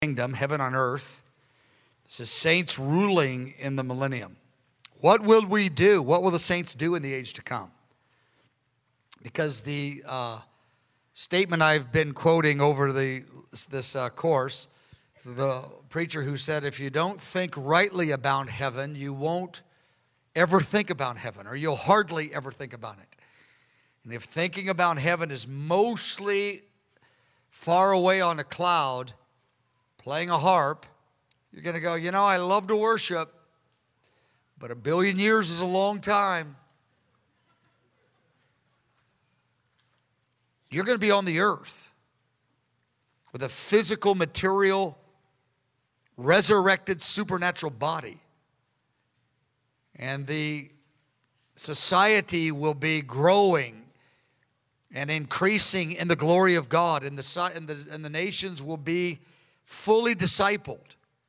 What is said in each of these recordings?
kingdom, heaven on earth. This is saints ruling in the millennium. What will we do? What will the saints do in the age to come? Because the statement I've been quoting over this course, the preacher who said, if you don't think rightly about heaven, you won't ever think about heaven, or you'll hardly ever think about it. And if thinking about heaven is mostly far away on a cloud, playing a harp, you're going to go, I love to worship, but 1 billion years is a long time. You're going to be on the earth with a physical, material, resurrected, supernatural body. And the society will be growing and increasing in the glory of God, and the nations will be fully discipled.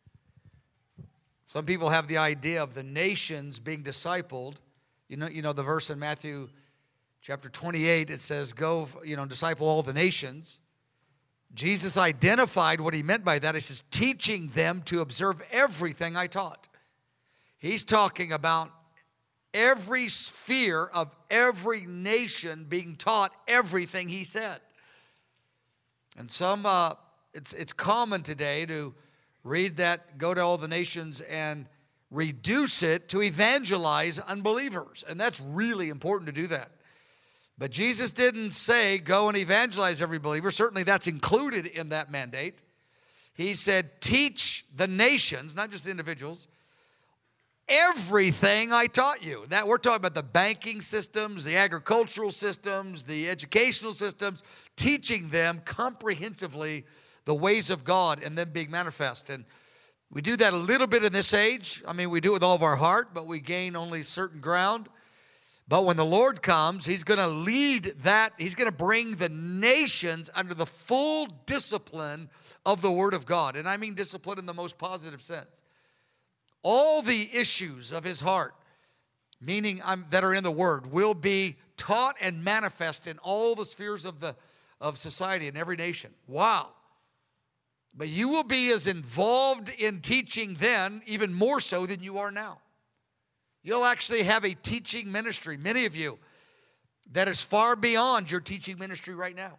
Some people have the idea of the nations being discipled. You know the verse in Matthew chapter 28, it says, go, disciple all the nations. Jesus identified what he meant by that. He says, teaching them to observe everything I taught. He's talking about every sphere of every nation being taught everything he said. And it's common today to read that, go to all the nations, and reduce it to evangelize unbelievers. And that's really important to do that. But Jesus didn't say, go and evangelize every believer. Certainly that's included in that mandate. He said, teach the nations, not just the individuals, everything I taught you. That we're talking about the banking systems, the agricultural systems, the educational systems, teaching them comprehensively the ways of God and them being manifest. And we do that a little bit in this age. We do it with all of our heart, but we gain only certain ground. But when the Lord comes, he's going to lead that. He's going to bring the nations under the full discipline of the Word of God. And I mean discipline in the most positive sense. All the issues of his heart, meaning that are in the Word, will be taught and manifest in all the spheres of society in every nation. Wow. But you will be as involved in teaching then, even more so than you are now. You'll actually have a teaching ministry, many of you, that is far beyond your teaching ministry right now.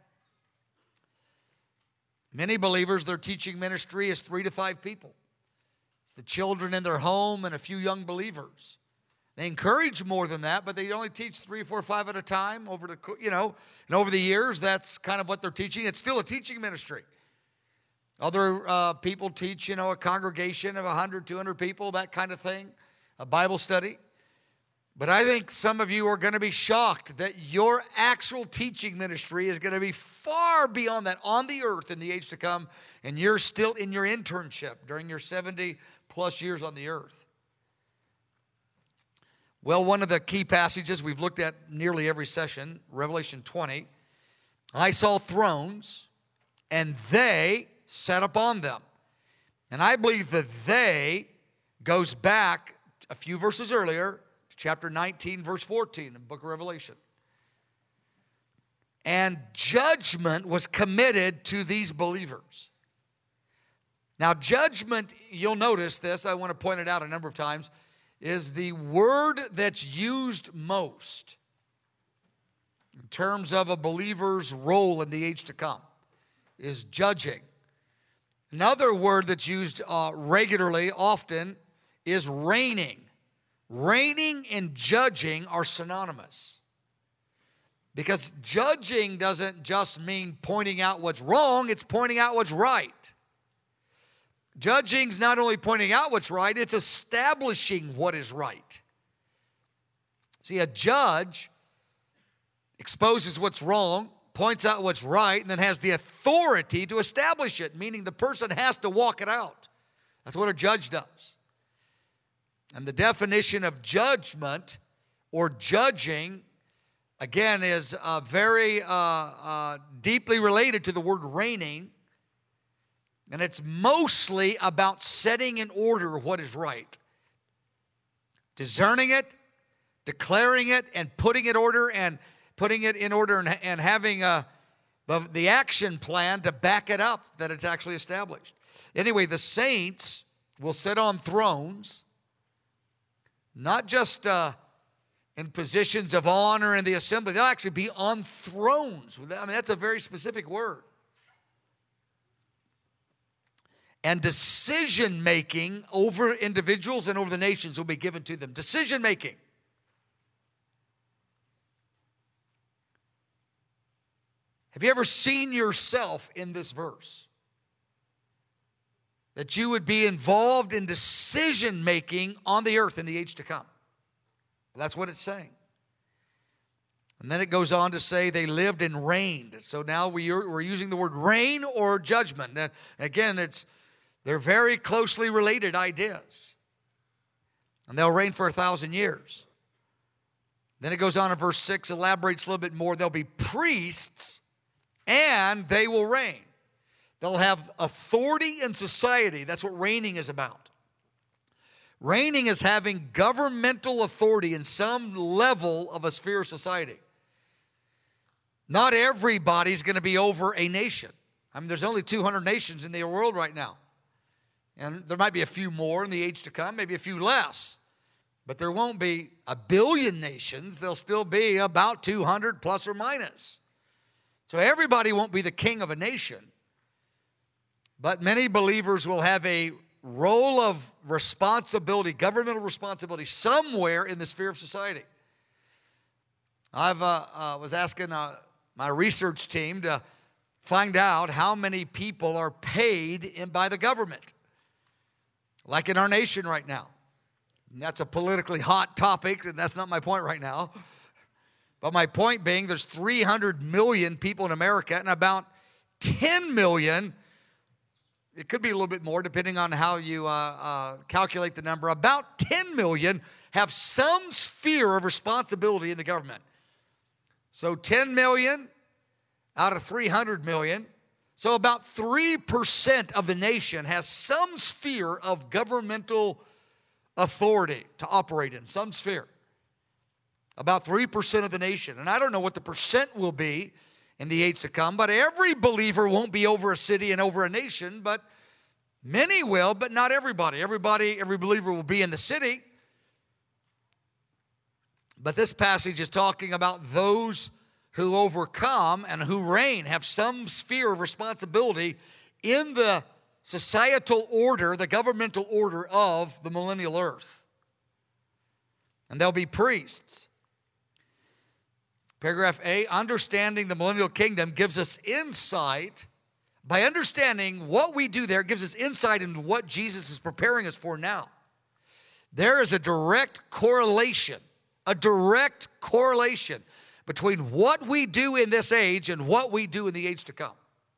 Many believers, their teaching ministry is 3 to 5 people. It's the children in their home and a few young believers. They encourage more than that, but they only teach 3, 4, 5 at a time over and over the years, that's kind of what they're teaching. It's still a teaching ministry. Other people teach, a congregation of 100, 200 people, that kind of thing, a Bible study. But I think some of you are going to be shocked that your actual teaching ministry is going to be far beyond that on the earth in the age to come, and you're still in your internship during your 70 plus years on the earth. Well, one of the key passages we've looked at nearly every session, Revelation 20, I saw thrones, and they sat upon them. And I believe that they goes back a few verses earlier to chapter 19, verse 14 in the book of Revelation. And judgment was committed to these believers. Now, judgment, you'll notice this, I want to point it out a number of times, is the word that's used most in terms of a believer's role in the age to come, is judging. Another word that's used regularly, often, is reigning. Reigning and judging are synonymous. Because judging doesn't just mean pointing out what's wrong, it's pointing out what's right. Judging's not only pointing out what's right, it's establishing what is right. See, a judge exposes what's wrong, points out what's right, and then has the authority to establish it, meaning the person has to walk it out. That's what a judge does. And the definition of judgment or judging, again, is very deeply related to the word reigning. And it's mostly about setting in order what is right. Discerning it, declaring it, and putting it in order and having the action plan to back it up that it's actually established. Anyway, the saints will sit on thrones, not just in positions of honor in the assembly. They'll actually be on thrones. I mean, that's a very specific word. And decision-making over individuals and over the nations will be given to them. Decision-making. Have you ever seen yourself in this verse? That you would be involved in decision-making on the earth in the age to come. That's what it's saying. And then it goes on to say they lived and reigned. So now we're using the word reign or judgment. And again, they're very closely related ideas. And they'll reign for 1,000 years. Then it goes on in verse 6, elaborates a little bit more. They'll be priests and they will reign. They'll have authority in society. That's what reigning is about. Reigning is having governmental authority in some level of a sphere of society. Not everybody's going to be over a nation. I mean, there's only 200 nations in the world right now. And there might be a few more in the age to come, maybe a few less. But there won't be a billion nations. There'll still be about 200 plus or minus. So everybody won't be the king of a nation. But many believers will have a role of responsibility, governmental responsibility, somewhere in the sphere of society. I was asking my research team to find out how many people are paid by the government. Like in our nation right now. And that's a politically hot topic, and that's not my point right now. But my point being, there's 300 million people in America, and about 10 million, it could be a little bit more depending on how you calculate the number, about 10 million have some sphere of responsibility in the government. So 10 million out of 300 million. So about 3% of the nation has some sphere of governmental authority to operate in, some sphere. About 3% of the nation. And I don't know what the percent will be in the age to come, but every believer won't be over a city and over a nation, but many will, but not everybody. Every believer will be in the city. But this passage is talking about those who overcome and who reign, have some sphere of responsibility in the societal order, the governmental order of the millennial earth. And they'll be priests. Paragraph A, understanding the millennial kingdom gives us insight. By understanding what we do there, it gives us insight into what Jesus is preparing us for now. There is a direct correlation between what we do in this age and what we do in the age to come.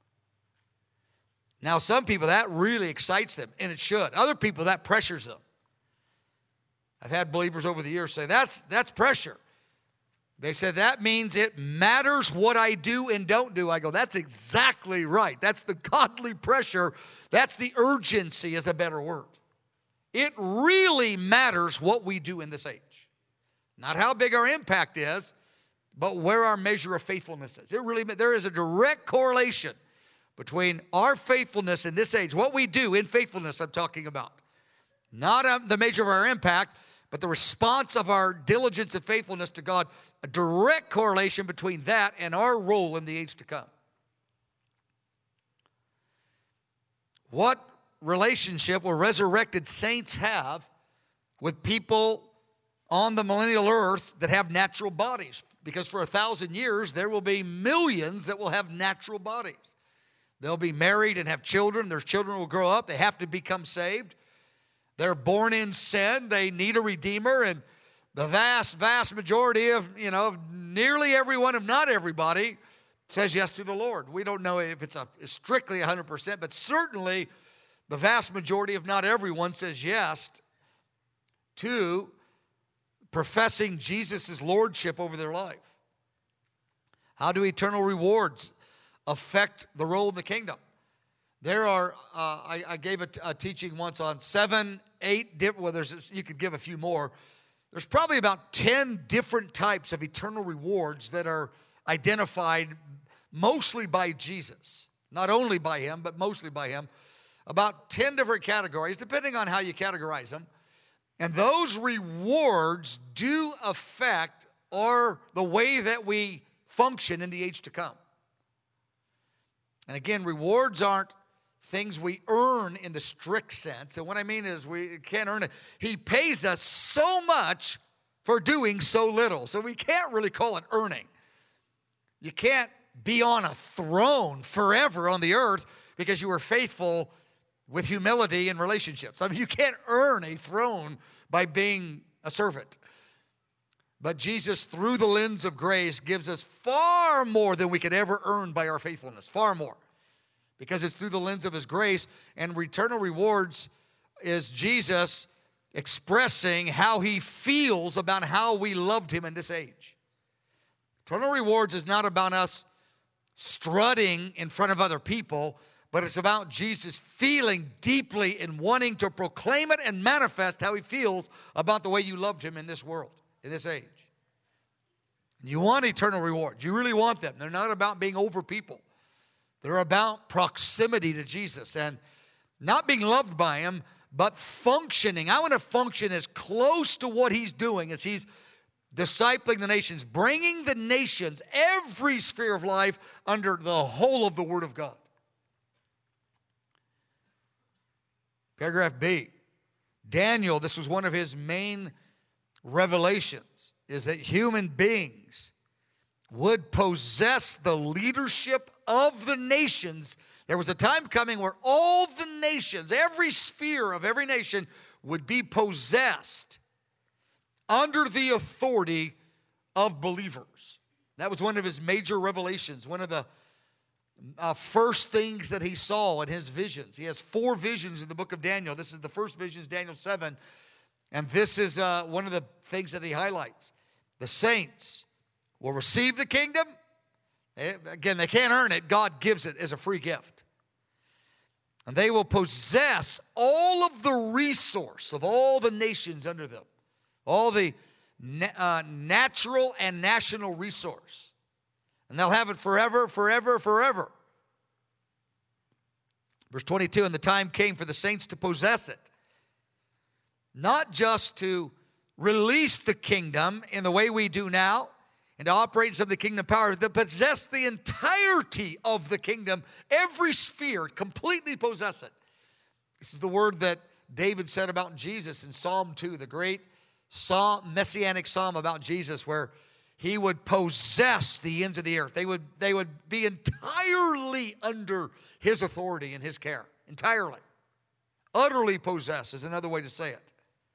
Now, some people, that really excites them, and it should. Other people, that pressures them. I've had believers over the years say, that's pressure. They said, that means it matters what I do and don't do. I go, that's exactly right. That's the godly pressure. That's the urgency is a better word. It really matters what we do in this age. Not how big our impact is, but where our measure of faithfulness is. There is a direct correlation between our faithfulness in this age, what we do in faithfulness I'm talking about. Not the measure of our impact, but the response of our diligence and faithfulness to God. A direct correlation between that and our role in the age to come. What relationship will resurrected saints have with people on the millennial earth that have natural bodies? Because for 1,000 years, there will be millions that will have natural bodies. They'll be married and have children. Their children will grow up. They have to become saved. They're born in sin. They need a redeemer. And the vast, vast majority of, nearly everyone, if not everybody, says yes to the Lord. We don't know if it's strictly 100%, but certainly the vast majority, if not everyone, says yes to professing Jesus' lordship over their life. How do eternal rewards affect the role in the kingdom? There are, I gave a teaching once on 7, 8 different, you could give a few more. There's probably about 10 different types of eternal rewards that are identified mostly by Jesus. Not only by him, but mostly by him. about 10 different categories, depending on how you categorize them. And those rewards do affect the way that we function in the age to come. And again, rewards aren't things we earn in the strict sense. And what I mean is we can't earn it. He pays us so much for doing so little. So we can't really call it earning. You can't be on a throne forever on the earth because you were faithful with humility in relationships. I mean, you can't earn a throne by being a servant. But Jesus, through the lens of grace, gives us far more than we could ever earn by our faithfulness. Far more. Because it's through the lens of His grace. And eternal rewards is Jesus expressing how He feels about how we loved Him in this age. Eternal rewards is not about us strutting in front of other people, but it's about Jesus feeling deeply and wanting to proclaim it and manifest how He feels about the way you loved Him in this world, in this age. And you want eternal rewards. You really want them. They're not about being over people. They're about proximity to Jesus and not being loved by Him, but functioning. I want to function as close to what He's doing as He's discipling the nations, bringing the nations, every sphere of life, under the whole of the Word of God. Paragraph B. Daniel, this was one of his main revelations, is that human beings would possess the leadership of the nations. There was a time coming where all the nations, every sphere of every nation, would be possessed under the authority of believers. That was one of his major revelations, one of the first things that he saw in his visions. He has 4 visions in the book of Daniel. This is the first vision, is Daniel 7. And this is one of the things that he highlights. The saints will receive the kingdom. Again, they can't earn it. God gives it as a free gift. And they will possess all of the resource of all the nations under them. All the natural and national resource. And they'll have it forever, forever, forever. Verse 22, and the time came for the saints to possess it. Not just to release the kingdom in the way we do now, and to operate in some of the kingdom power, to possess the entirety of the kingdom, every sphere, completely possess it. This is the word that David said about Jesus in Psalm 2, the great messianic psalm about Jesus, where He would possess the ends of the earth. They would be entirely under His authority and His care. Entirely. Utterly possess is another way to say it.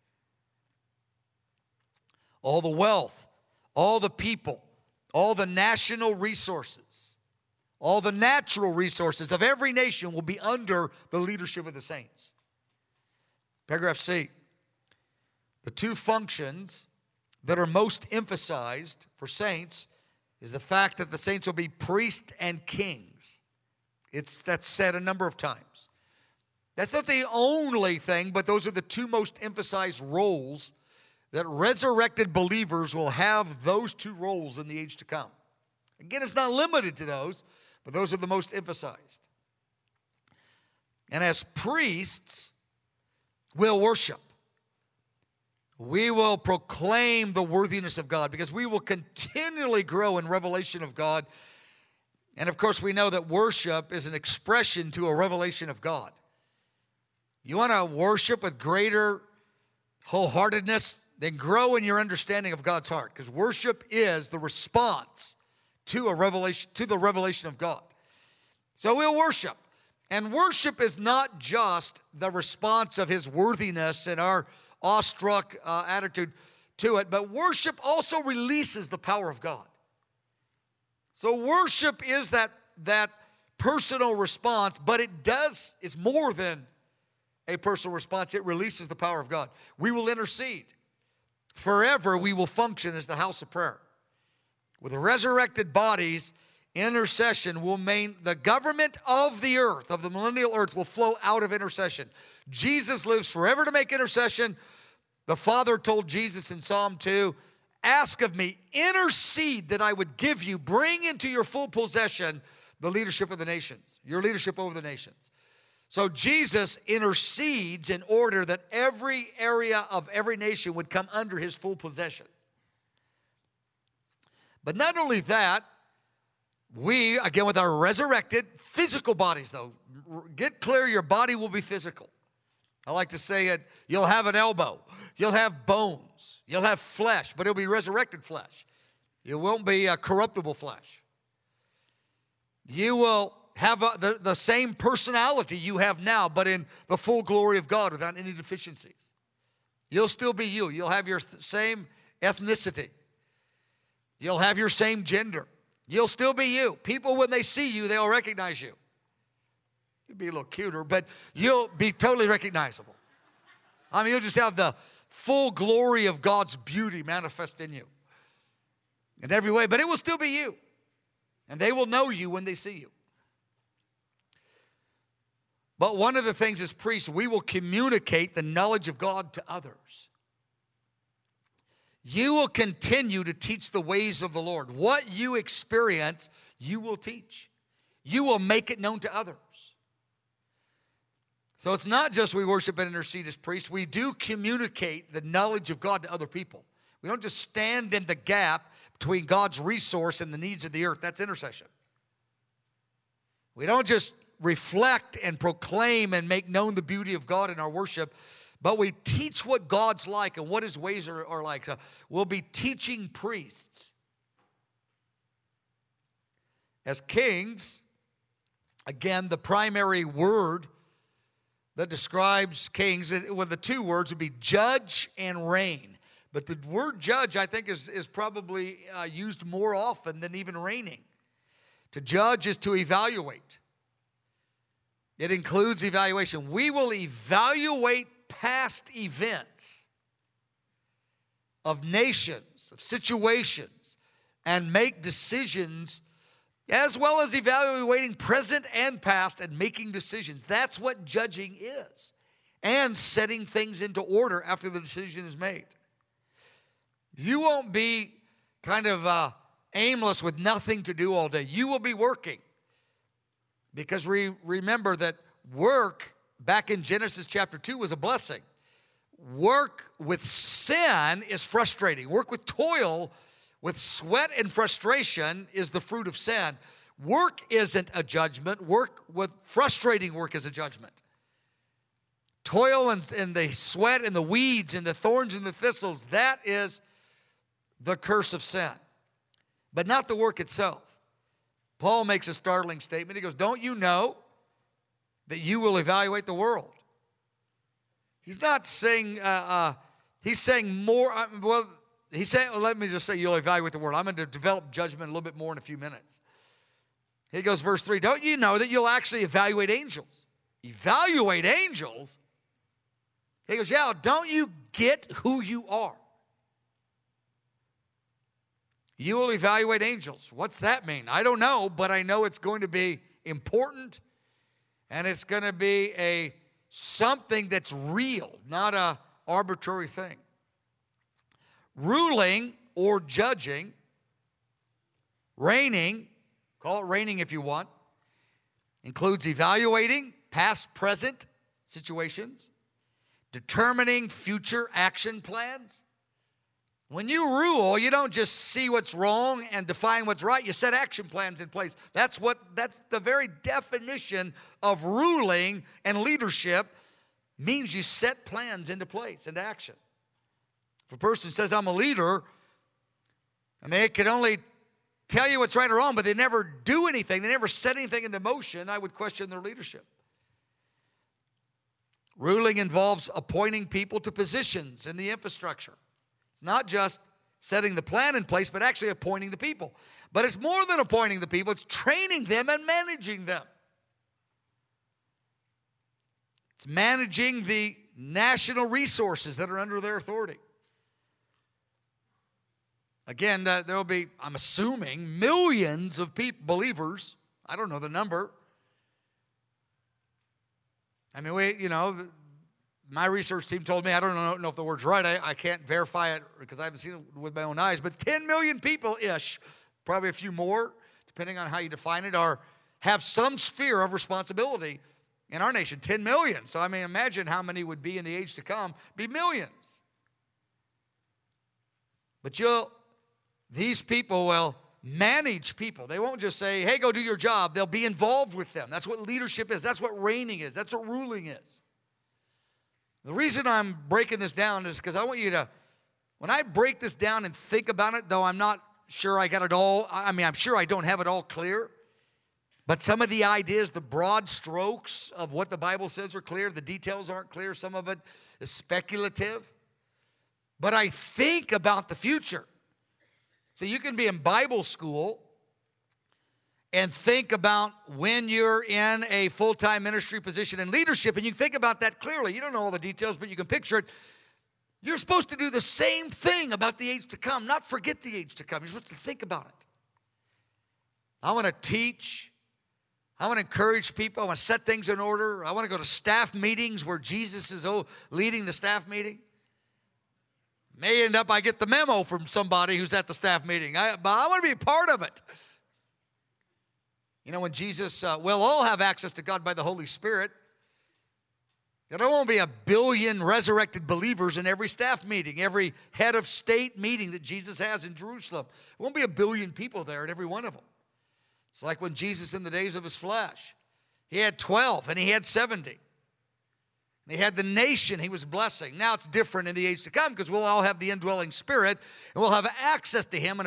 All the wealth, all the people, all the national resources, all the natural resources of every nation will be under the leadership of the saints. Paragraph C. The 2 functions that are most emphasized for saints is the fact that the saints will be priests and kings. That's said a number of times. That's not the only thing, but those are the 2 most emphasized roles that resurrected believers will have, those 2 roles in the age to come. Again, it's not limited to those, but those are the most emphasized. And as priests, we'll worship. We will proclaim the worthiness of God because we will continually grow in revelation of God. And of course, we know that worship is an expression to a revelation of God. You want to worship with greater wholeheartedness? Then grow in your understanding of God's heart, because worship is the response to a revelation, to the revelation of God. So we'll worship. And worship is not just the response of His worthiness and our awestruck attitude to it, but worship also releases the power of God. So worship is that personal response, but it's more than a personal response. It releases the power of God. We will intercede. Forever we will function as the house of prayer. With the resurrected bodies, intercession will mean the government of the earth, of the millennial earth, will flow out of intercession. Jesus lives forever to make intercession. The Father told Jesus in Psalm 2, ask of me, intercede that I would give you, bring into your full possession the leadership of the nations, your leadership over the nations. So Jesus intercedes in order that every area of every nation would come under his full possession. But not only that, we, again, with our resurrected physical bodies, though, get clear, your body will be physical. I like to say it, you'll have an elbow, you'll have bones, you'll have flesh, but it'll be resurrected flesh. It won't be a corruptible flesh. You will have the same personality you have now, but in the full glory of God without any deficiencies. You'll still be you. You'll have your same ethnicity. You'll have your same gender. You'll still be you. People, when they see you, they'll recognize you. You'll be a little cuter, but you'll be totally recognizable. I mean, you'll just have the full glory of God's beauty manifest in you in every way, but it will still be you. And they will know you when they see you. But one of the things as priests, we will communicate the knowledge of God to others. You will continue to teach the ways of the Lord. What you experience, you will teach. You will make it known to others. So it's not just we worship and intercede as priests. We do communicate the knowledge of God to other people. We don't just stand in the gap between God's resource and the needs of the earth. That's intercession. We don't just reflect and proclaim and make known the beauty of God in our worship, but we teach what God's like and what his ways are like. So we'll be teaching priests. As kings, again, the primary word that describes kings, well, the two words would be judge and reign. But the word judge, I think, is probably used more often than even reigning. To judge is to evaluate. It includes evaluation. We will evaluate past events of nations, of situations, and make decisions, as well as evaluating present and past and making decisions. That's what judging is. And setting things into order after the decision is made. You won't be kind of aimless with nothing to do all day. You will be working. Because remember that work, back in Genesis chapter 2, was a blessing. Work with sin is frustrating. Work with toil, with sweat and frustration is the fruit of sin. Work isn't a judgment. Work with frustrating work is a judgment. Toil and the sweat and the weeds and the thorns and the thistles, that is the curse of sin. But not the work itself. Paul makes a startling statement. He goes, don't you know that you will evaluate the world? He's not saying, he's saying more, he's saying, let me just say you'll evaluate the world. I'm going to develop judgment a little bit more in a few minutes. He goes, verse 3, don't you know that you'll actually evaluate angels? Evaluate angels? He goes, yeah, don't you get who you are? You will evaluate angels. What's that mean? I don't know, but I know it's going to be important and it's going to be something that's real, not an arbitrary thing. Ruling or judging, reigning, call it reigning if you want, includes evaluating past, present situations, determining future action plans. When you rule, you don't just see what's wrong and define what's right. You set action plans in place. That's the very definition of ruling and leadership, means you set plans into place, into action. If a person says, I'm a leader, and they can only tell you what's right or wrong, but they never do anything, they never set anything into motion, I would question their leadership. Ruling involves appointing people to positions in the infrastructure. It's not just setting the plan in place, but actually appointing the people. But it's more than appointing the people. It's training them and managing them. It's managing the national resources that are under their authority. Again, there will be, I'm assuming, millions of people, believers. I don't know the number. I mean, my research team told me, I don't know if the word's right, I can't verify it because I haven't seen it with my own eyes, but 10 million people-ish, probably a few more, depending on how you define it, have some sphere of responsibility in our nation, 10 million. So, I mean, imagine how many would be in the age to come, be millions. But these people will manage people. They won't just say, hey, go do your job. They'll be involved with them. That's what leadership is. That's what reigning is. That's what ruling is. The reason I'm breaking this down is because I want you to, when I break this down and think about it, though I'm not sure I got it all, I mean, I'm sure I don't have it all clear, but some of the ideas, the broad strokes of what the Bible says are clear. The details aren't clear. Some of it is speculative. But I think about the future. So you can be in Bible school and think about when you're in a full-time ministry position in leadership, and you think about that clearly. You don't know all the details, but you can picture it. You're supposed to do the same thing about the age to come, not forget the age to come. You're supposed to think about it. I want to teach. I want to encourage people. I want to set things in order. I want to go to staff meetings where Jesus is leading the staff meeting. May end up I get the memo from somebody who's at the staff meeting. But I want to be a part of it. You know, when Jesus, we'll all have access to God by the Holy Spirit. There won't be 1 billion resurrected believers in every staff meeting, every head of state meeting that Jesus has in Jerusalem. There won't be 1 billion people there at every one of them. It's like when Jesus in the days of his flesh, he had 12 and he had 70. He had the nation he was blessing. Now it's different in the age to come because we'll all have the indwelling Spirit and we'll have access to him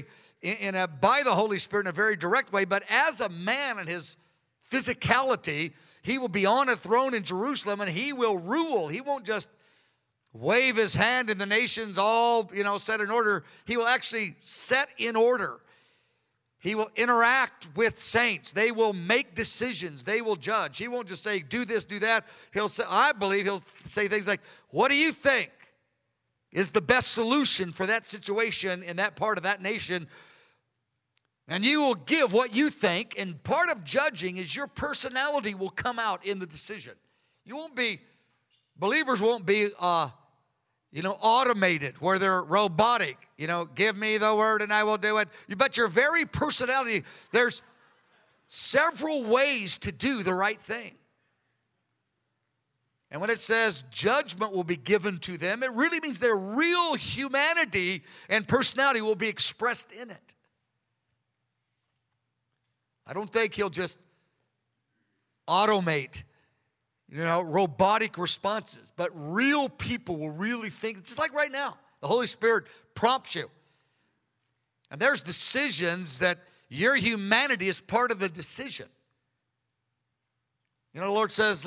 by the Holy Spirit in a very direct way. But as a man in his physicality, he will be on a throne in Jerusalem and he will rule. He won't just wave his hand and the nations all, set in order. He will actually set in order. He will interact with saints. They will make decisions. They will judge. He won't just say, do this, do that. I believe he'll say things like, what do you think is the best solution for that situation in that part of that nation? And you will give what you think, and part of judging is your personality will come out in the decision. Believers won't be, automated, where they're robotic. Give me the word and I will do it. But your very personality, there's several ways to do the right thing. And when it says judgment will be given to them, it really means their real humanity and personality will be expressed in it. I don't think he'll just automate, robotic responses. But real people will really think, it's just like right now. The Holy Spirit prompts you. And there's decisions that your humanity is part of the decision. The Lord says,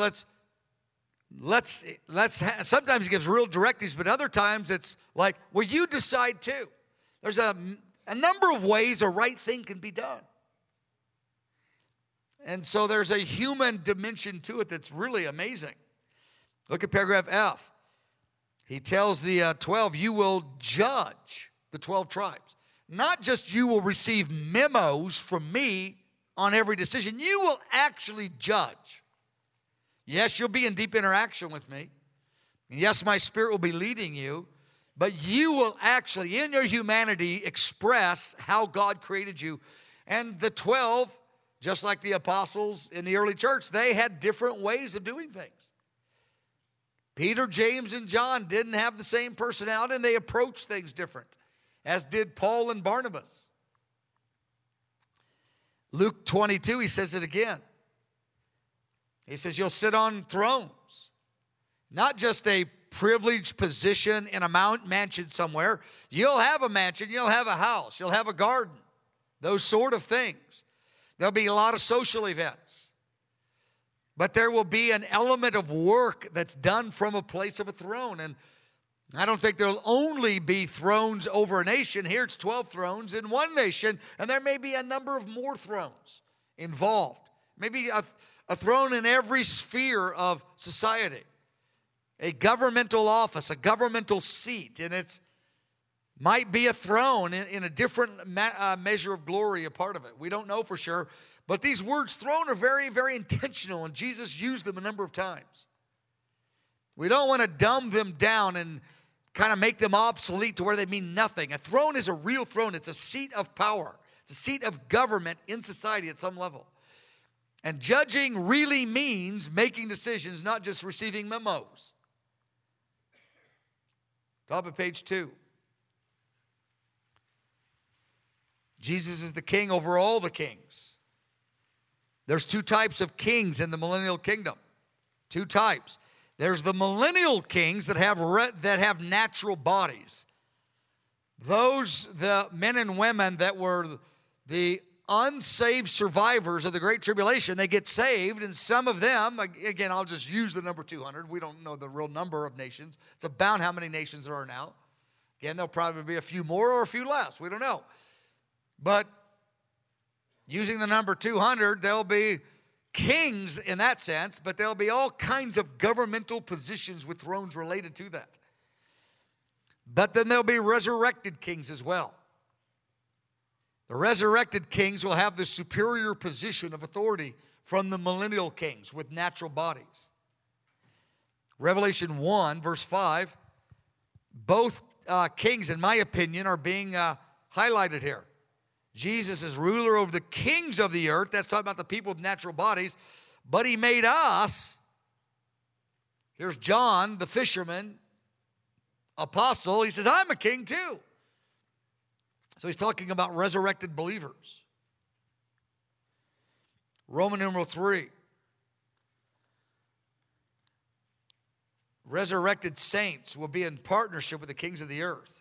sometimes he gives real directives, but other times it's like, well, you decide too. There's a number of ways a right thing can be done. And so there's a human dimension to it that's really amazing. Look at paragraph F. He tells the 12, you will judge the 12 tribes. Not just you will receive memos from me on every decision. You will actually judge. Yes, you'll be in deep interaction with me. And yes, my Spirit will be leading you. But you will actually, in your humanity, express how God created you. And the 12, just like the apostles in the early church, they had different ways of doing things. Peter, James, and John didn't have the same personality, and they approached things different, as did Paul and Barnabas. Luke 22, he says it again. He says, you'll sit on thrones. Not just a privileged position in a mansion somewhere. You'll have a mansion, you'll have a house, you'll have a garden. Those sort of things. There'll be a lot of social events. But there will be an element of work that's done from a place of a throne. And I don't think there'll only be thrones over a nation. Here it's 12 thrones in one nation, and there may be a number of more thrones involved. Maybe a throne in every sphere of society. A governmental office, a governmental seat, and it might be a throne in a different measure of glory, a part of it. We don't know for sure. But these words throne are very, very intentional, and Jesus used them a number of times. We don't want to dumb them down and kind of make them obsolete to where they mean nothing. A throne is a real throne. It's a seat of power. It's a seat of government in society at some level. And judging really means making decisions, not just receiving memos. Top of page 2. Jesus is the king over all the kings. There's 2 types of kings in the millennial kingdom. 2 types. There's the millennial kings that have natural bodies. Those, the men and women that were the unsaved survivors of the Great Tribulation, they get saved, and some of them, again, I'll just use the number 200. We don't know the real number of nations. It's about how many nations there are now. Again, there'll probably be a few more or a few less. We don't know. But using the number 200, there'll be kings in that sense, but there'll be all kinds of governmental positions with thrones related to that. But then there'll be resurrected kings as well. The resurrected kings will have the superior position of authority from the millennial kings with natural bodies. Revelation 1, verse 5, both kings, in my opinion, are being highlighted here. Jesus is ruler over the kings of the earth. That's talking about the people with natural bodies. But he made us. Here's John, the fisherman, apostle. He says, I'm a king too. So he's talking about resurrected believers. Roman numeral 3. Resurrected saints will be in partnership with the kings of the earth.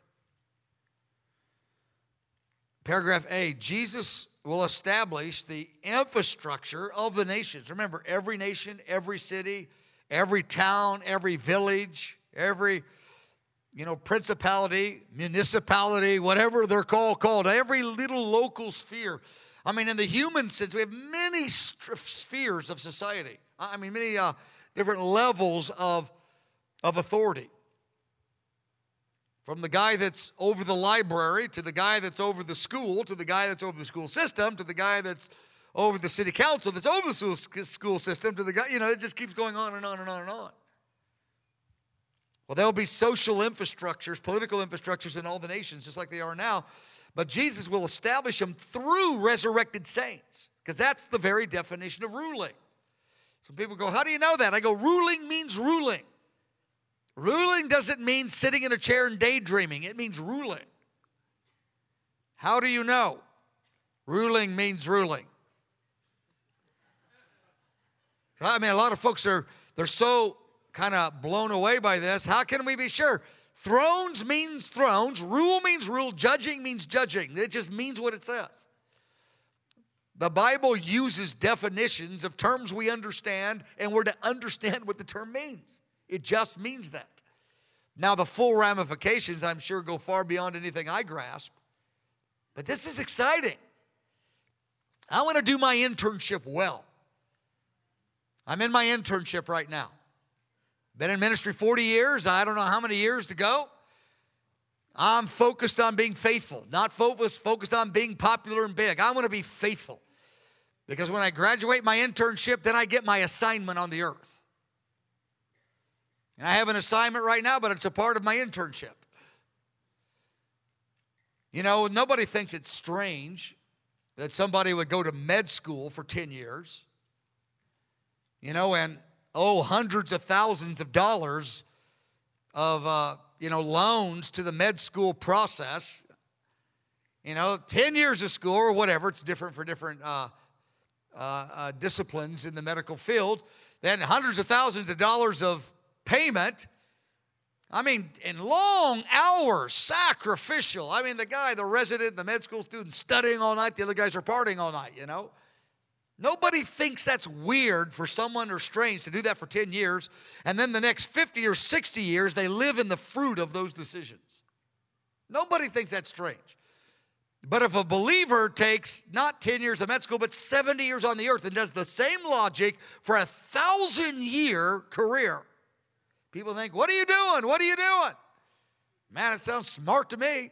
Paragraph A, Jesus will establish the infrastructure of the nations. Remember, every nation, every city, every town, every village, every principality, municipality, whatever they're called, every little local sphere. I mean, in the human sense, we have many spheres of society. I mean, many different levels of authority. From the guy that's over the library, to the guy that's over the school, to the guy that's over the school system, to the guy that's over the city council, that's over the school system, to the guy, it just keeps going on and on and on and on. Well, there'll be social infrastructures, political infrastructures in all the nations, just like they are now. But Jesus will establish them through resurrected saints, because that's the very definition of ruling. Some people go, how do you know that? I go, ruling means ruling. Ruling doesn't mean sitting in a chair and daydreaming. It means ruling. How do you know? Ruling means ruling. I mean, a lot of folks they're so kind of blown away by this. How can we be sure? Thrones means thrones. Rule means rule. Judging means judging. It just means what it says. The Bible uses definitions of terms we understand, and we're to understand what the term means. It just means that. Now, the full ramifications, I'm sure, go far beyond anything I grasp. But this is exciting. I want to do my internship well. I'm in my internship right now. Been in ministry 40 years. I don't know how many years to go. I'm focused on being faithful, not focused on being popular and big. I want to be faithful. Because when I graduate my internship, then I get my assignment on the earth. And I have an assignment right now, but it's a part of my internship. Nobody thinks it's strange that somebody would go to med school for 10 years, and hundreds of thousands of dollars of, loans to the med school process. 10 years of school or whatever. It's different for different disciplines in the medical field. Then hundreds of thousands of dollars of payment. I mean, in long hours, sacrificial. I mean, the resident, the med school student studying all night. The other guys are partying all night, Nobody thinks that's weird for someone or strange to do that for 10 years, and then the next 50 or 60 years, they live in the fruit of those decisions. Nobody thinks that's strange. But if a believer takes not 10 years of med school, but 70 years on the earth and does the same logic for a 1,000-year career, people think, what are you doing? What are you doing? Man, it sounds smart to me.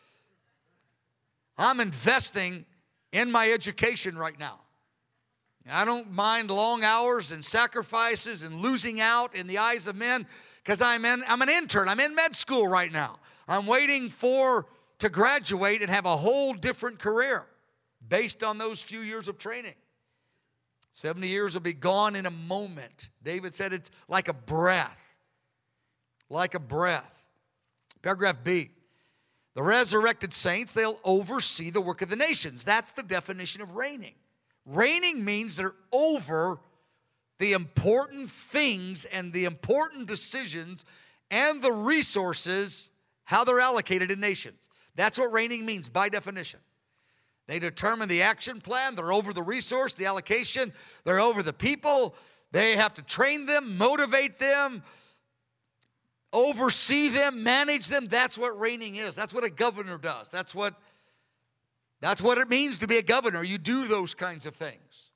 I'm investing in my education right now. I don't mind long hours and sacrifices and losing out in the eyes of men because I'm an intern. I'm in med school right now. I'm waiting to graduate and have a whole different career based on those few years of training. 70 years will be gone in a moment. David said it's like a breath. Like a breath. Paragraph B. The resurrected saints, they'll oversee the work of the nations. That's the definition of reigning. Reigning means they're over the important things and the important decisions and the resources, how they're allocated in nations. That's what reigning means by definition. They determine the action plan. They're over the resource, the allocation. They're over the people. They have to train them, motivate them, oversee them, manage them. That's what reigning is. That's what a governor does. That's what it means to be a governor. You do those kinds of things.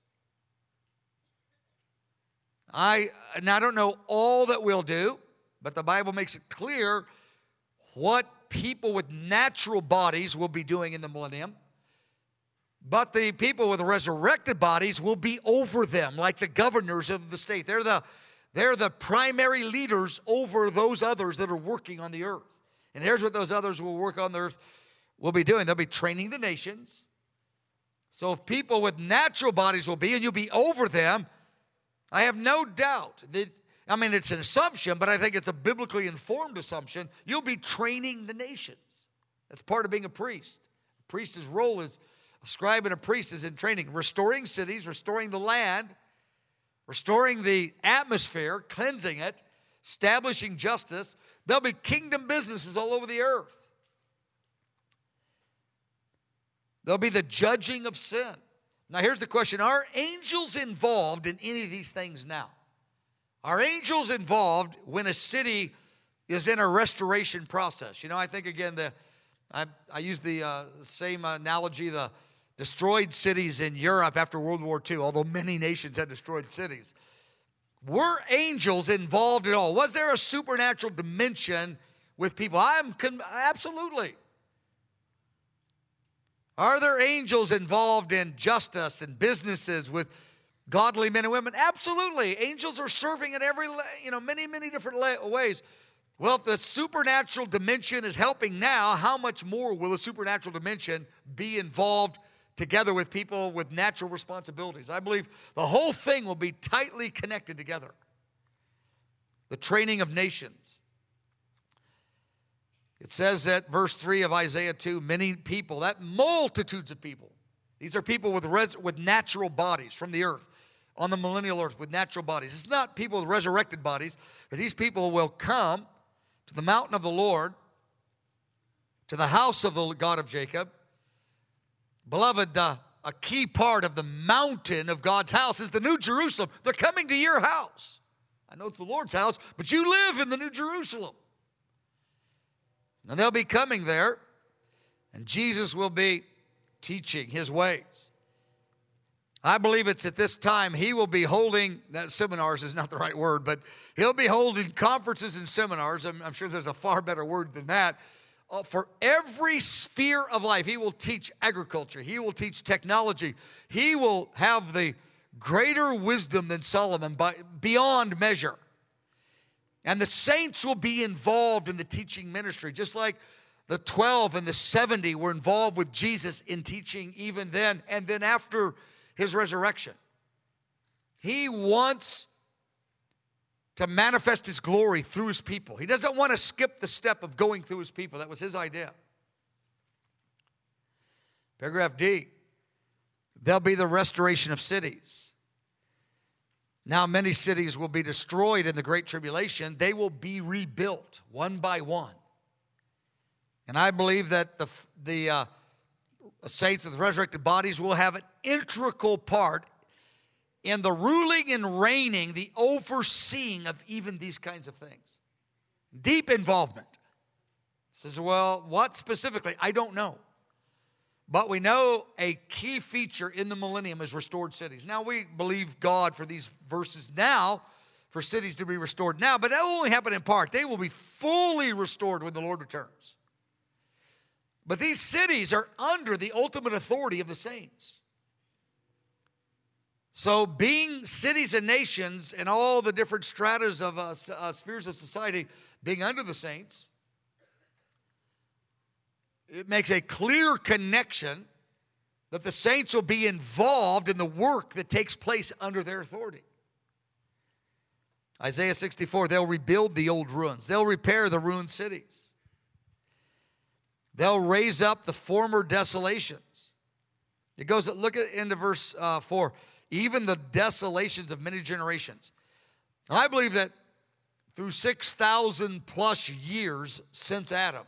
I don't know all that we'll do, but the Bible makes it clear what people with natural bodies will be doing in the millennium. But the people with resurrected bodies will be over them, like the governors of the state. They're the primary leaders over those others that are working on the earth. And here's what those others who will work on the earth will be doing. They'll be training the nations. So if people with natural bodies will be, and you'll be over them, I have no doubt that, it's an assumption, but I think it's a biblically informed assumption. You'll be training the nations. That's part of being a priest. A priest's role is, a scribe and a priest is in training, restoring cities, restoring the land, restoring the atmosphere, cleansing it, establishing justice. There'll be kingdom businesses all over the earth. There'll be the judging of sin. Now here's the question. Are angels involved in any of these things now? Are angels involved when a city is in a restoration process? I think again, I use the same analogy, the destroyed cities in Europe after World War II, although many nations had destroyed cities. Were angels involved at all? Was there a supernatural dimension with people? Absolutely. Are there angels involved in justice and businesses with godly men and women? Absolutely. Angels are serving in many different ways. Well, if the supernatural dimension is helping now, how much more will the supernatural dimension be involved together with people with natural responsibilities? I believe the whole thing will be tightly connected together. The training of nations. It says that verse 3 of Isaiah 2, many people, that multitudes of people. These are people with natural bodies from the earth, on the millennial earth with natural bodies. It's not people with resurrected bodies, but these people will come to the mountain of the Lord, to the house of the God of Jacob. Beloved, a key part of the mountain of God's house is the New Jerusalem. They're coming to your house. I know it's the Lord's house, but you live in the New Jerusalem. And they'll be coming there, and Jesus will be teaching his ways. I believe it's at this time he will be holding, seminars is not the right word, but he'll be holding conferences and seminars. I'm sure there's a far better word than that. For every sphere of life, he will teach agriculture. He will teach technology. He will have the greater wisdom than Solomon beyond measure. And the saints will be involved in the teaching ministry, just like the 12 and the 70 were involved with Jesus in teaching even then and then after his resurrection. He wants to manifest his glory through his people. He doesn't want to skip the step of going through his people. That was his idea. Paragraph D, there'll be the restoration of cities. Now many cities will be destroyed in the Great Tribulation. They will be rebuilt one by one. And I believe that the saints of the resurrected bodies will have an integral part in the ruling and reigning, the overseeing of even these kinds of things. Deep involvement. Says, well, what specifically? I don't know. But we know a key feature in the millennium is restored cities. Now, we believe God for these verses now, for cities to be restored now, but that will only happen in part. They will be fully restored when the Lord returns. But these cities are under the ultimate authority of the saints. So being cities and nations and all the different stratas of spheres of society being under the saints, it makes a clear connection that the saints will be involved in the work that takes place under their authority. Isaiah 64, they'll rebuild the old ruins. They'll repair the ruined cities. They'll raise up the former desolations. It goes, look at into verse 4. Even the desolations of many generations. I believe that through 6,000 plus years since Adam,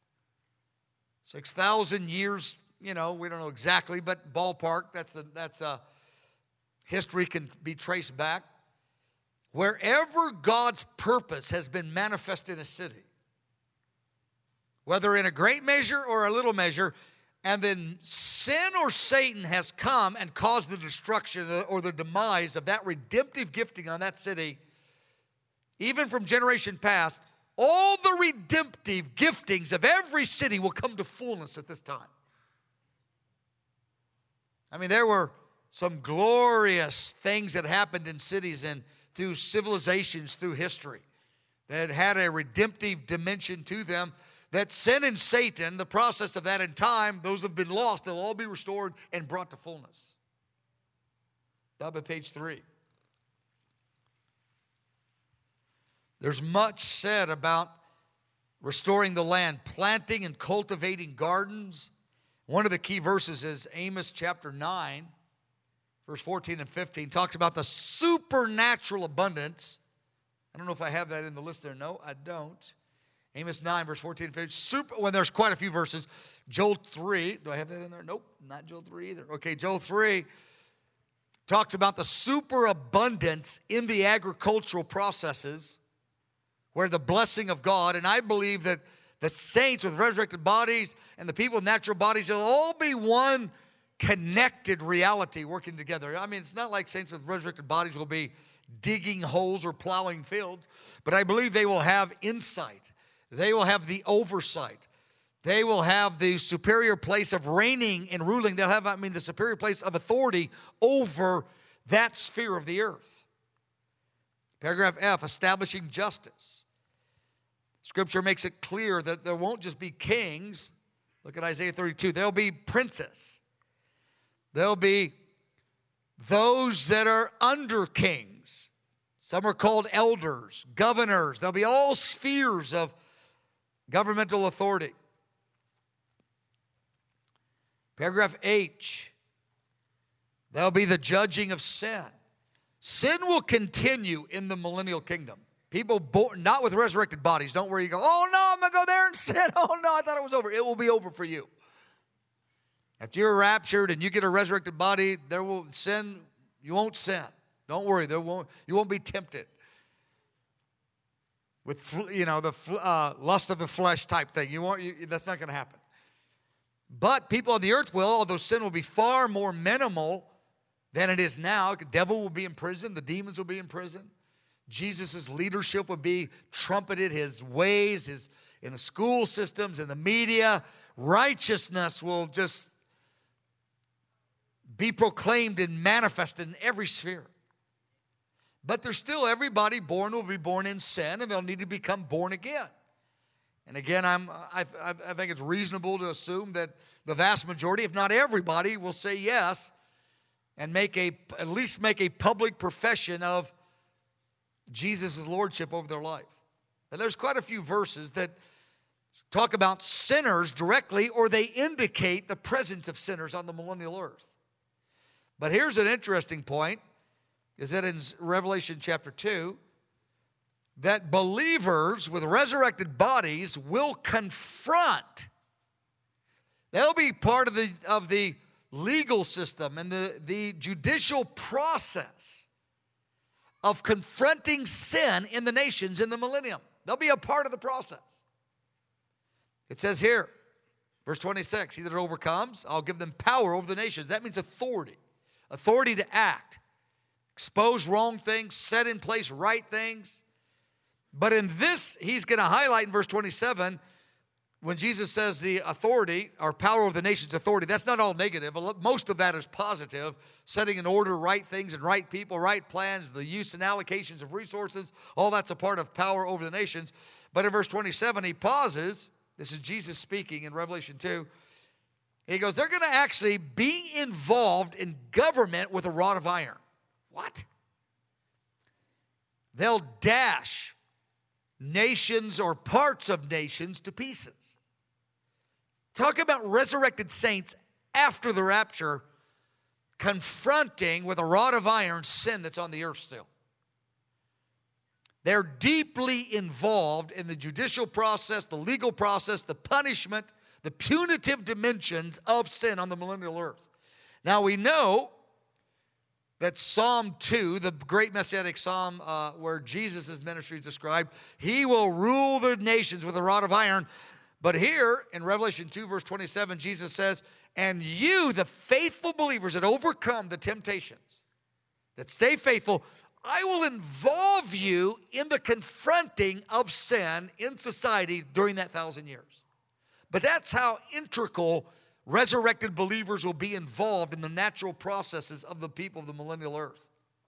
6,000 years, we don't know exactly, but ballpark, that's history can be traced back. Wherever God's purpose has been manifest in a city, whether in a great measure or a little measure, and then sin or Satan has come and caused the destruction or the demise of that redemptive gifting on that city, even from generation past, all the redemptive giftings of every city will come to fullness at this time. I mean, there were some glorious things that happened in cities and through civilizations through history that had a redemptive dimension to them, that sin and Satan, the process of that in time, those have been lost, they'll all be restored and brought to fullness. Up at page 3. There's much said about restoring the land, planting and cultivating gardens. One of the key verses is Amos chapter 9, verse 14 and 15, talks about the supernatural abundance. I don't know if I have that in the list there. No, I don't. Amos 9, verse 14 and 15. Well, there's quite a few verses. Joel 3. Do I have that in there? Nope, not Joel 3 either. Okay, Joel 3 talks about the superabundance in the agricultural processes where the blessing of God, and I believe that the saints with resurrected bodies and the people with natural bodies will all be one connected reality working together. I mean, it's not like saints with resurrected bodies will be digging holes or plowing fields, but I believe they will have insight. They will have the oversight. They will have the superior place of reigning and ruling. They'll have, the superior place of authority over that sphere of the earth. Paragraph F, establishing justice. Scripture makes it clear that there won't just be kings. Look at Isaiah 32. There'll be princes. There'll be those that are under kings. Some are called elders, governors. There'll be all spheres of governmental authority. Paragraph H, there'll be the judging of sin. Sin will continue in the millennial kingdom. People born not with resurrected bodies. Don't worry, you go, oh no, I'm going to go there and sin. Oh no, I thought it was over. It will be over for you. If you're raptured and you get a resurrected body, you won't sin. Don't worry, you won't be tempted with the lust of the flesh type thing. That's not going to happen. But people on the earth will, although sin will be far more minimal than it is now. The devil will be in prison. The demons will be in prison. Jesus' leadership will be trumpeted, his ways, in the school systems, in the media. Righteousness will just be proclaimed and manifested in every sphere. But there's still everybody born will be born in sin, and they'll need to become born again. And again, I think it's reasonable to assume that the vast majority, if not everybody, will say yes and at least make a public profession of Jesus' lordship over their life. And there's quite a few verses that talk about sinners directly, or they indicate the presence of sinners on the millennial earth. But here's an interesting point, is that in Revelation chapter 2, that believers with resurrected bodies will confront. They'll be part of the legal system and the judicial process of confronting sin in the nations in the millennium. They'll be a part of the process. It says here, verse 26, he that overcomes, I'll give them power over the nations. That means authority. Authority to act, expose wrong things, set in place right things. But in this, he's going to highlight in verse 27, when Jesus says the authority, or power of the nation's authority, that's not all negative. Most of that is positive, setting in order right things and right people, right plans, the use and allocations of resources. All that's a part of power over the nations. But in verse 27, he pauses. This is Jesus speaking in Revelation 2. He goes, they're going to actually be involved in government with a rod of iron. What? They'll dash nations or parts of nations to pieces. Talk about resurrected saints after the rapture confronting with a rod of iron sin that's on the earth still. They're deeply involved in the judicial process, the legal process, the punishment, the punitive dimensions of sin on the millennial earth. Now we know that Psalm 2, the great messianic psalm where Jesus' ministry is described, he will rule the nations with a rod of iron. But here in Revelation 2 verse 27, Jesus says, and you, the faithful believers that overcome the temptations, that stay faithful, I will involve you in the confronting of sin in society during that 1,000 years. But that's how integral resurrected believers will be involved in the natural processes of the people of the millennial earth.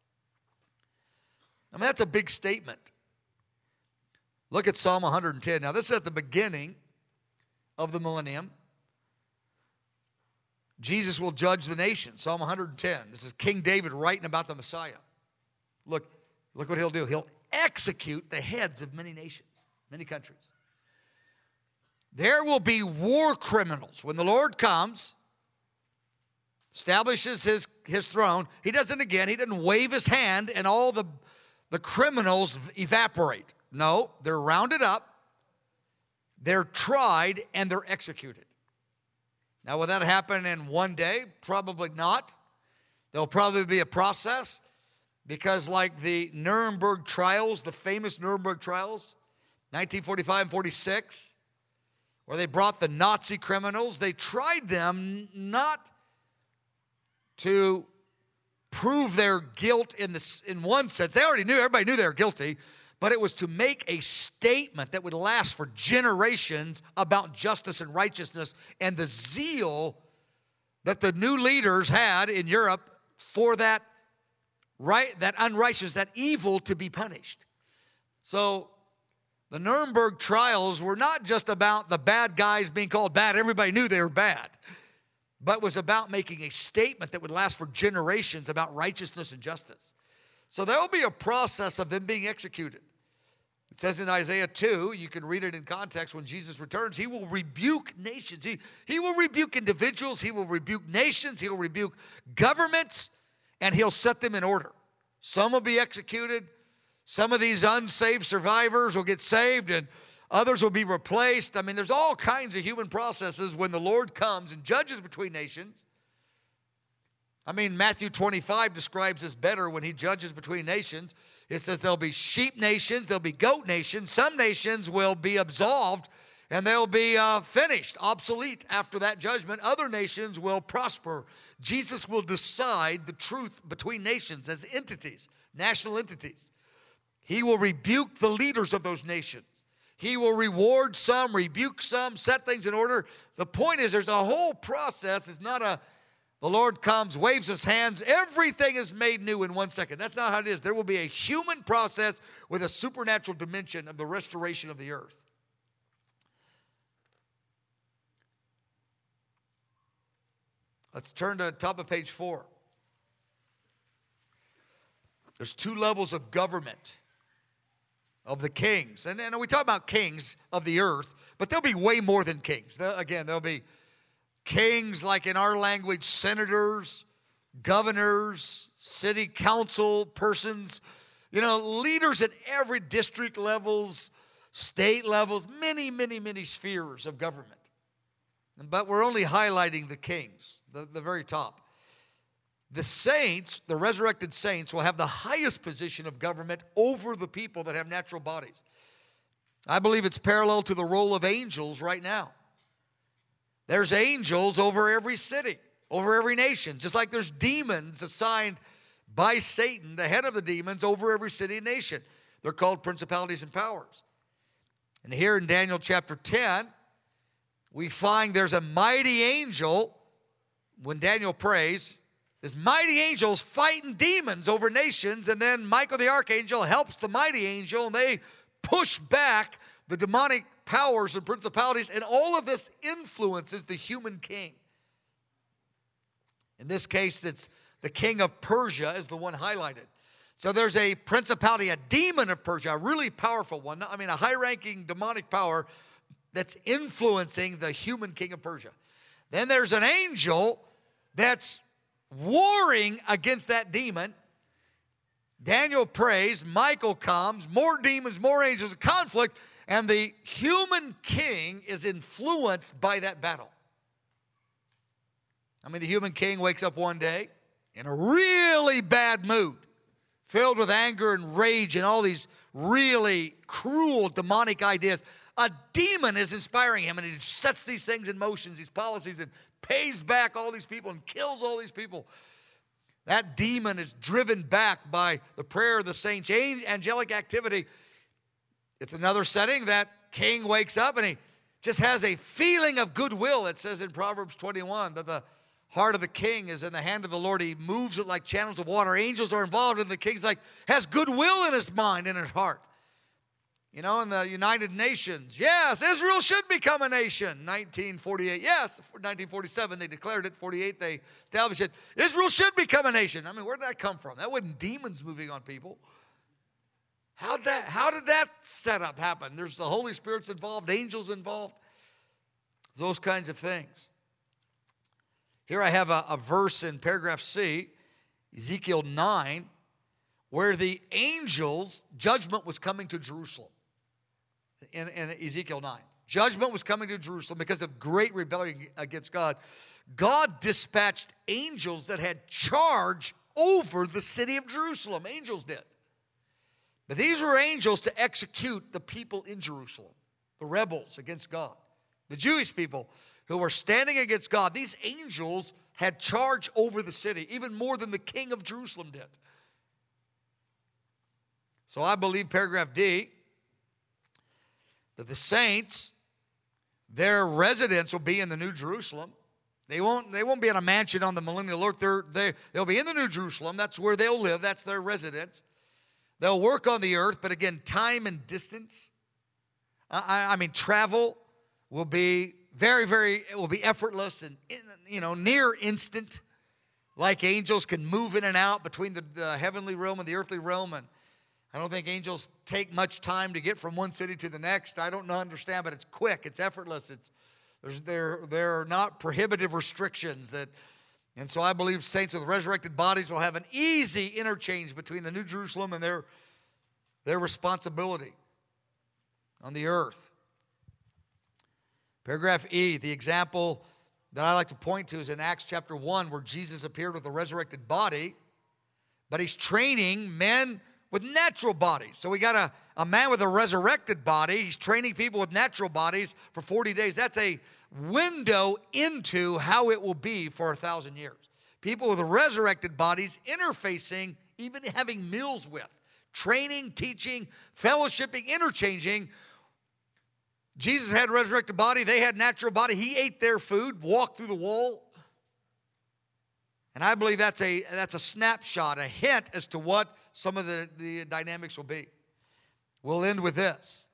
I mean, that's a big statement. Look at Psalm 110. Now, this is at the beginning of the millennium. Jesus will judge the nation. Psalm 110. This is King David writing about the Messiah. Look what he'll do. He'll execute the heads of many nations, many countries. There will be war criminals. When the Lord comes, establishes his throne, he doesn't wave his hand and all the criminals evaporate. No, they're rounded up, they're tried, and they're executed. Now, will that happen in one day? Probably not. There'll probably be a process because like the Nuremberg trials, the famous Nuremberg trials, 1945 and 46, where they brought the Nazi criminals, they tried them not to prove their guilt in one sense. Everybody knew they were guilty, but it was to make a statement that would last for generations about justice and righteousness and the zeal that the new leaders had in Europe for that unrighteous, that evil to be punished. So the Nuremberg trials were not just about the bad guys being called bad. Everybody knew they were bad. But was about making a statement that would last for generations about righteousness and justice. So there will be a process of them being executed. It says in Isaiah 2, you can read it in context, when Jesus returns, he will rebuke nations. He will rebuke individuals. He will rebuke nations. He will rebuke governments, and he'll set them in order. Some will be executed. Some of these unsaved survivors will get saved, and others will be replaced. I mean, there's all kinds of human processes when the Lord comes and judges between nations. I mean, Matthew 25 describes this better when he judges between nations. It says there'll be sheep nations, there'll be goat nations. Some nations will be absolved, and they'll be finished, obsolete after that judgment. Other nations will prosper. Jesus will decide the truth between nations as entities, national entities. He will rebuke the leaders of those nations. He will reward some, rebuke some, set things in order. The point is there's a whole process. It's not the Lord comes, waves his hands, everything is made new in 1 second. That's not how it is. There will be a human process with a supernatural dimension of the restoration of the earth. Let's turn to the top of page 4. There's 2 levels of government of the kings. And we talk about kings of the earth, but there'll be way more than kings. There'll be kings, like in our language, senators, governors, city council persons, leaders at every district levels, state levels, many, many, many spheres of government. But we're only highlighting the kings, the very top. The saints, the resurrected saints, will have the highest position of government over the people that have natural bodies. I believe it's parallel to the role of angels right now. There's angels over every city, over every nation, just like there's demons assigned by Satan, the head of the demons, over every city and nation. They're called principalities and powers. And here in Daniel chapter 10, we find there's a mighty angel. When Daniel prays, this mighty angel's fighting demons over nations, and then Michael the archangel helps the mighty angel, and they push back the demonic powers and principalities, and all of this influences the human king, In this case, it's the king of Persia is the one highlighted. So there's a principality, a demon of Persia, a really powerful one. I mean, a high-ranking demonic power that's influencing the human king of Persia. Then there's an angel that's warring against that demon. Daniel prays, Michael comes, more demons, more angels, conflict, and the human king is influenced by that battle. I mean, the human king wakes up one day in a really bad mood, filled with anger and rage and all these really cruel demonic ideas. A demon is inspiring him, and he sets these things in motion, these policies, and pays back all these people and kills all these people. That demon is driven back by the prayer of the saints, angelic activity. It's another setting. That king wakes up and he just has a feeling of goodwill. It says in Proverbs 21 that the heart of the king is in the hand of the Lord. He moves it like channels of water. Angels are involved, and the king's like, has goodwill in his mind and his heart. You know, in the United Nations, yes, Israel should become a nation. 1948, yes, 1947 they declared it. 48 they established it. Israel should become a nation. I mean, where did that come from? That wasn't demons moving on people. How did that setup happen? There's the Holy Spirit's involved, angels involved, those kinds of things. Here I have a verse in paragraph C, Ezekiel 9, where the angels' judgment was coming to Jerusalem. In Ezekiel 9. Judgment was coming to Jerusalem because of great rebellion against God. God dispatched angels that had charge over the city of Jerusalem. Angels did. But these were angels to execute the people in Jerusalem, the rebels against God, the Jewish people who were standing against God. These angels had charge over the city, even more than the king of Jerusalem did. So I believe paragraph D, that the saints, their residence will be in the New Jerusalem. They won't be in a mansion on the millennial earth. They'll be in the New Jerusalem. That's where they'll live. That's their residence. They'll work on the earth, but again, time and distance. I mean, travel will be it will be effortless and, near instant. Like angels can move in and out between the heavenly realm and the earthly realm. And I don't think angels take much time to get from one city to the next. I don't understand, but it's quick. It's effortless. There are not prohibitive restrictions. And so I believe saints with resurrected bodies will have an easy interchange between the New Jerusalem and their responsibility on the earth. Paragraph E, the example that I like to point to is in Acts chapter 1, where Jesus appeared with a resurrected body, but he's training men with natural bodies. So we got a man with a resurrected body. He's training people with natural bodies for 40 days. That's a window into how it will be for 1,000 years. People with resurrected bodies interfacing, even having meals with, training, teaching, fellowshipping, interchanging. Jesus had a resurrected body. They had natural body. He ate their food, walked through the wall. And I believe that's a snapshot, a hint as to what some of the dynamics will be. We'll end with this.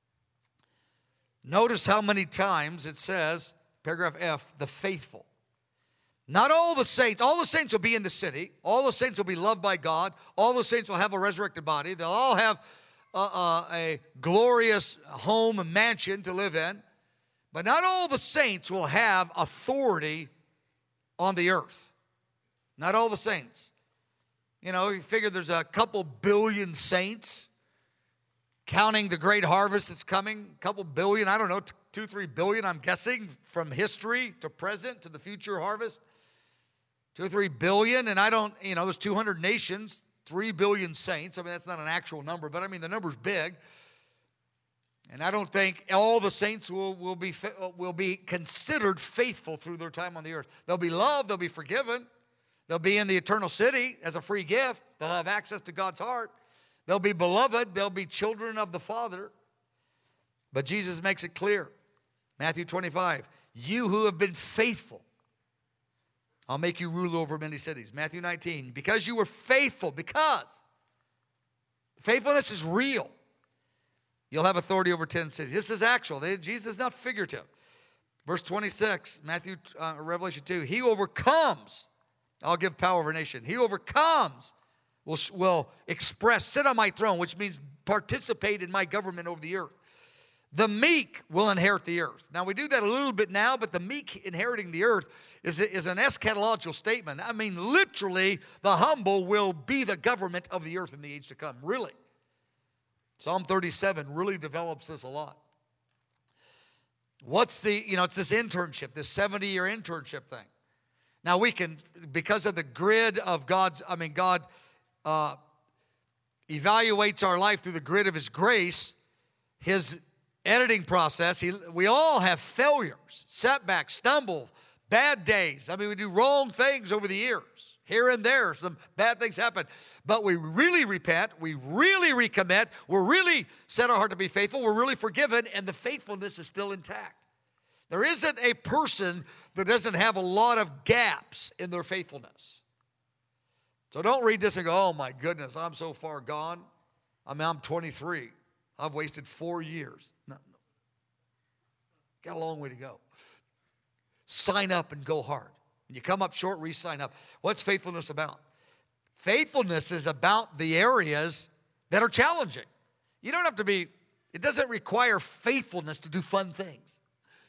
Notice how many times it says, paragraph F, the faithful. Not all the saints will be in the city. All the saints will be loved by God. All the saints will have a resurrected body. They'll all have a glorious home, a mansion to live in. But not all the saints will have authority on the earth. Not all the saints. You figure there's a couple billion saints, counting the great harvest that's coming, a couple billion, I don't know, 2-3 billion, I'm guessing, from history to present to the future harvest. 2 or 3 billion, and there's 200 nations, 3 billion saints. I mean, that's not an actual number, but I mean, the number's big. And I don't think all the saints will be considered faithful through their time on the earth. They'll be loved, they'll be forgiven. They'll be in the eternal city as a free gift. They'll have access to God's heart. They'll be beloved. They'll be children of the Father. But Jesus makes it clear. Matthew 25, you who have been faithful, I'll make you ruler over many cities. Matthew 19, because you were faithful, because faithfulness is real, you'll have authority over 10 cities. This is actual. Jesus is not figurative. Verse 26, Revelation 2, he who overcomes I'll give power over a nation. He who overcomes will sit on my throne, which means participate in my government over the earth. The meek will inherit the earth. Now, we do that a little bit now, but the meek inheriting the earth is an eschatological statement. I mean, literally, the humble will be the government of the earth in the age to come. Really. Psalm 37 really develops this a lot. It's this internship, this 70-year internship thing. Now, we can, because of the grid of God evaluates our life through the grid of His grace, His editing process. We all have failures, setbacks, stumble, bad days. I mean, we do wrong things over the years. Here and there, some bad things happen. But we really repent. We really recommit. We're really set our heart to be faithful. We're really forgiven, and the faithfulness is still intact. There isn't a person that doesn't have a lot of gaps in their faithfulness. So don't read this and go, oh my goodness, I'm so far gone. I'm 23. I've wasted 4 years. No. Got a long way to go. Sign up and go hard. When you come up short, re-sign up. What's faithfulness about? Faithfulness is about the areas that are challenging. You don't have to be, it doesn't require faithfulness to do fun things.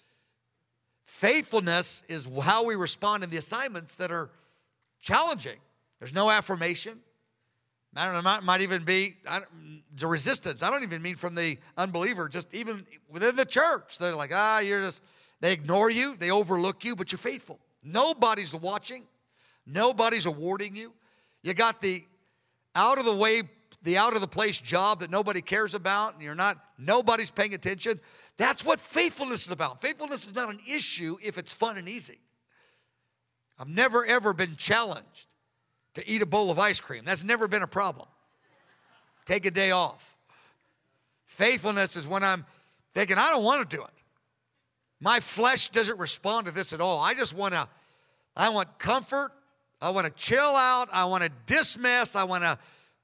Faithfulness is how we respond in the assignments that are challenging. There's no affirmation. I don't know, might even be the resistance. I don't even mean from the unbeliever, just even within the church. They're like, they ignore you, they overlook you, but you're faithful. Nobody's watching. Nobody's awarding you. You got the out of the place job that nobody cares about, and nobody's paying attention. That's what faithfulness is about. Faithfulness is not an issue if it's fun and easy. I've never, ever been challenged to eat a bowl of ice cream. That's never been a problem. Take a day off. Faithfulness is when I'm thinking, I don't want to do it. My flesh doesn't respond to this at all. I want comfort. I want to chill out. I want to dismiss. I want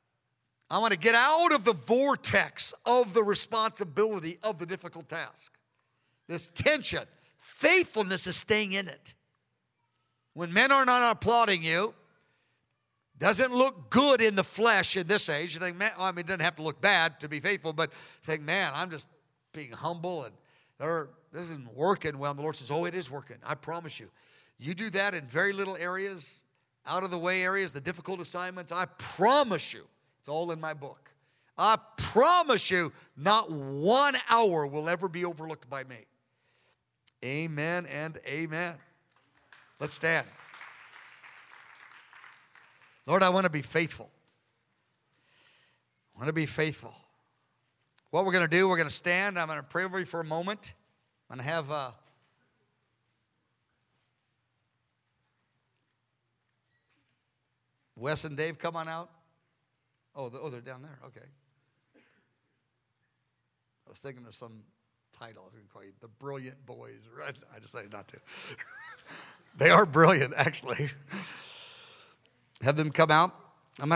to get out of the vortex of the responsibility of the difficult task. This tension. Faithfulness is staying in it. When men are not applauding you, doesn't look good in the flesh in this age. You think, man, it doesn't have to look bad to be faithful, but you think, man, I'm just being humble and this isn't working well. And the Lord says, oh, it is working. I promise you. You do that in very little areas, out of the way areas, the difficult assignments. I promise you, it's all in my book. I promise you, not 1 hour will ever be overlooked by me. Amen and amen. Let's stand. Lord, I want to be faithful. I want to be faithful. What we're going to do, we're going to stand. I'm going to pray over you for a moment. I'm going to have Wes and Dave come on out. Oh, they're down there. Okay. I was thinking of some title. I was going to call you The Brilliant Boys. Right? I decided not to. They are brilliant, actually. Have them come out.